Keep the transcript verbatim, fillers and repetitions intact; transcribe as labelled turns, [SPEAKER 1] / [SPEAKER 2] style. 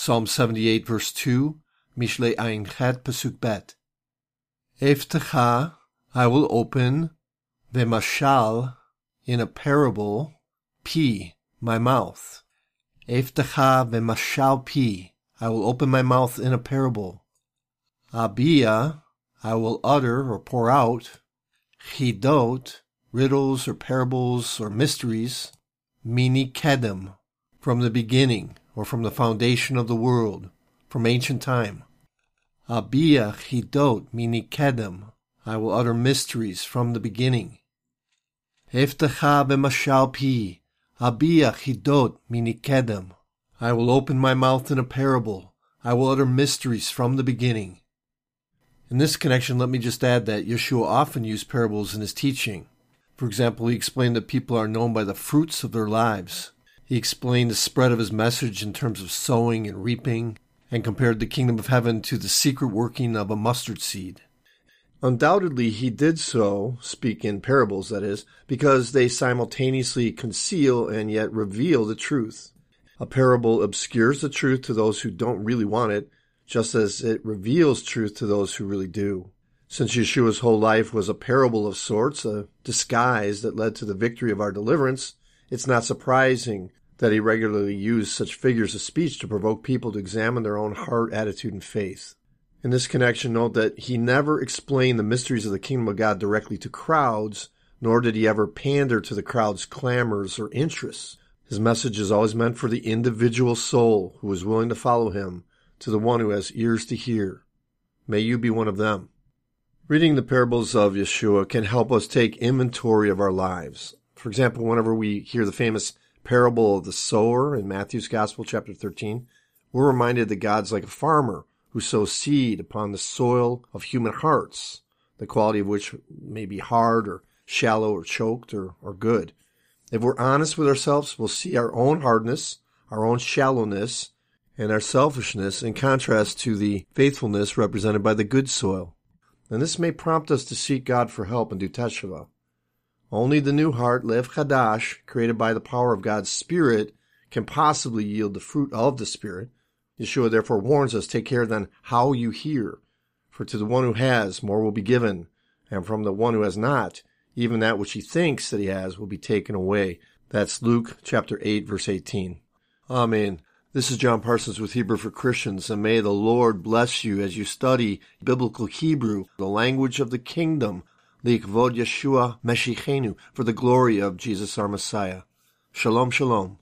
[SPEAKER 1] Psalm seventy-eight, verse two, Mishle Ayin Chet, Pasuk Bet. Eftecha, I will open, v'mashal, in a parable, pi, my mouth. Eftecha v'mashal pi, I will open my mouth in a parable. Abia, I will utter or pour out, chidot, riddles or parables or mysteries, mini kedem, from the beginning or from the foundation of the world, from ancient time. Abia chidot mini kedem, I will utter mysteries from the beginning. Eftecha b'mashal pi, abia chidot mini kedem, I will open my mouth in a parable, I will utter mysteries from the beginning. In this connection, let me just add that Yeshua often used parables in his teaching. For example, he explained that people are known by the fruits of their lives. He explained the spread of his message in terms of sowing and reaping, and compared the kingdom of heaven to the secret working of a mustard seed. Undoubtedly, he did so, speak in parables, that is, because they simultaneously conceal and yet reveal the truth. A parable obscures the truth to those who don't really want it, just as it reveals truth to those who really do. Since Yeshua's whole life was a parable of sorts, a disguise that led to the victory of our deliverance, it's not surprising that he regularly used such figures of speech to provoke people to examine their own heart, attitude, and faith. In this connection, note that he never explained the mysteries of the kingdom of God directly to crowds, nor did he ever pander to the crowd's clamors or interests. His message is always meant for the individual soul who is willing to follow him, to the one who has ears to hear. May you be one of them. Reading the parables of Yeshua can help us take inventory of our lives. For example, whenever we hear the famous parable of the sower in Matthew's Gospel, chapter thirteen, we're reminded that God's like a farmer who sows seed upon the soil of human hearts, the quality of which may be hard or shallow or choked or, or good. If we're honest with ourselves, we'll see our own hardness, our own shallowness, and our selfishness in contrast to the faithfulness represented by the good soil. And this may prompt us to seek God for help and do teshuvah. Only the new heart, Lev Chadash, created by the power of God's Spirit, can possibly yield the fruit of the Spirit. Yeshua therefore warns us, take care then how you hear. For to the one who has, more will be given, and from the one who has not, even that which he thinks that he has will be taken away. That's Luke chapter eight, verse eighteen. Amen. This is John Parsons with Hebrew for Christians, and may the Lord bless you as you study biblical Hebrew, the language of the kingdom, Likvod Yeshua Meshichenu, for the glory of Jesus our Messiah. Shalom, shalom.